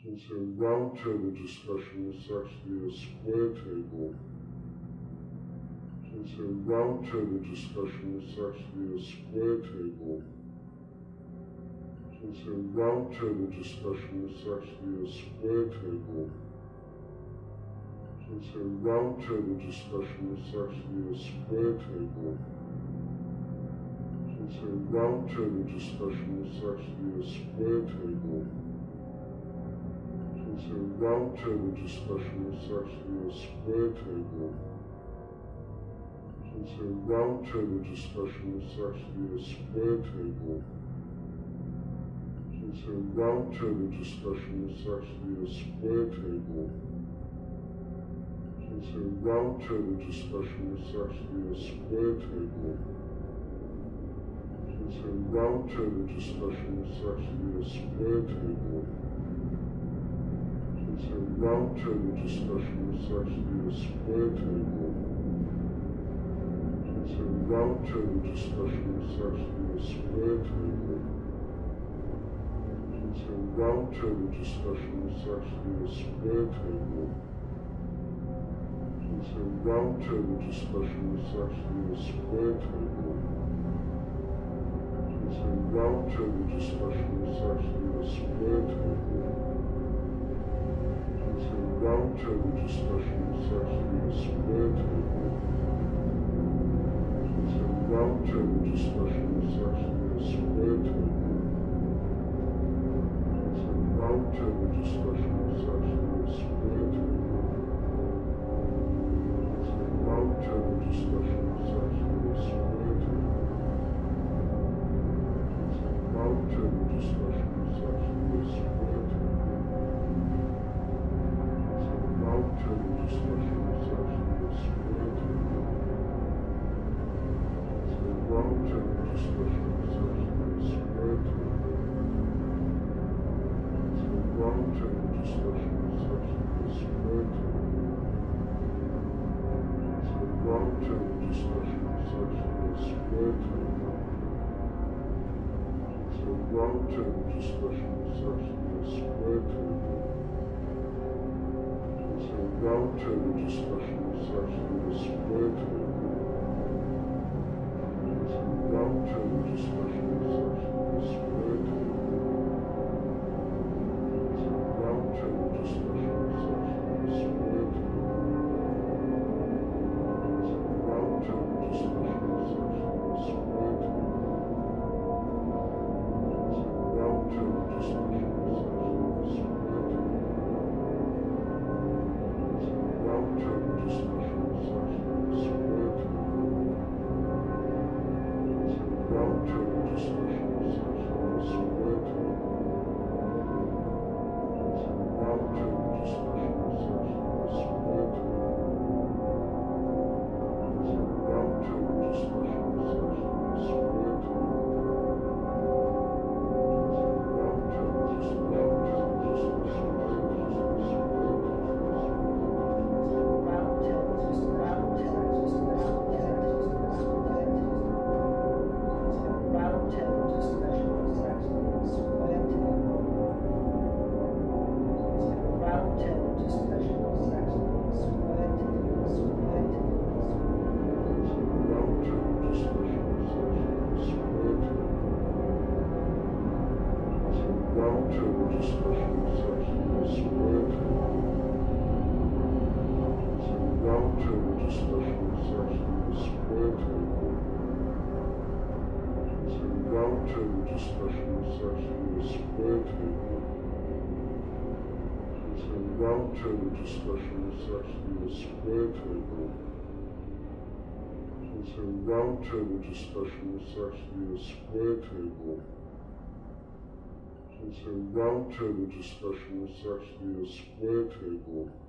Since a roundtable discussion is actually a square table. Since a roundtable discussion is actually a square table. Since a roundtable discussion is actually a square table. Since a roundtable discussion is actually a square table. Since a roundtable discussion is actually a square table. Since a roundtable discussion is actually a square table. Since a roundtable discussion is actually a square table. Since a roundtable discussion is actually a square table. Since a roundtable discussion is actually a square table. Since a roundtable discussion is actually a square table. Since a roundtable discussion is actually a square table. Since a roundtable discussion is actually a square table. Since a roundtable discussion is actually a square table. Since a roundtable discussion is actually a square table. Since a roundtable discussion is actually a square table. Since a roundtable discussion is actually a square table. Since a roundtable discussion is actually a square table. Since a roundtable discussion is actually a square table. Since a roundtable discussion is actually a square table. Since a roundtable discussion is actually a square table. Roundtable discussion is actually a square table. So roundtable discussion is actually a square table. So roundtable discussion is actually a square table. So roundtable discussion is actually a square table. So roundtable discussion is actually a square table. So roundtable discussion is actually a square table. So roundtable discussion is actually a square table. So roundtable discussion is actually a square table. So roundtable discussion is actually a square table. So roundtable discussion is actually a square table. Roundtable discussion is actually a square table. So roundtable discussion is actually a square table. So roundtable discussion is actually a square table. So roundtable discussion is actually a square table. So roundtable discussion roundtable discussion is actually a square table. So roundtable discussion is actually a square table. So roundtable discussion is actually a square table. So roundtable discussion is actually a square table. So roundtable discussion is actually a square table. Since a roundtable discussion is actually a square table.